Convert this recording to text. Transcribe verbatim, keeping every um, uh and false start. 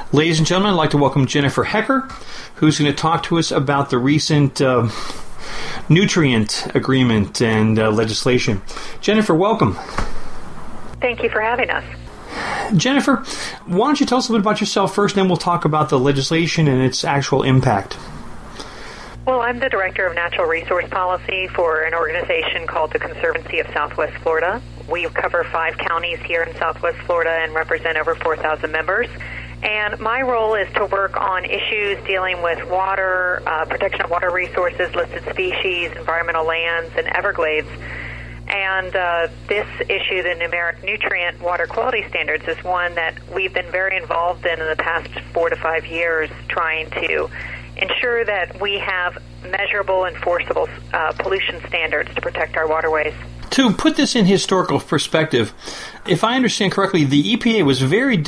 Ladies and gentlemen, I'd like to welcome Jennifer Hecker, who's going to talk to us about the recent uh, nutrient agreement and uh, legislation. Jennifer, welcome. Thank you for having us. Jennifer, why don't you tell us a little bit about yourself first, and then we'll talk about the legislation and its actual impact. Well, I'm the Director of Natural Resource Policy for an organization called the Conservancy of Southwest Florida. We cover five counties here in Southwest Florida and represent over four thousand members. And my role is to work on issues dealing with water, uh, protection of water resources, listed species, environmental lands, and Everglades. And uh, this issue, the numeric nutrient water quality standards, is one that we've been very involved in in the past four to five years, trying to ensure that we have measurable, enforceable uh, pollution standards to protect our waterways. To put this in historical perspective, if I understand correctly, the E P A was very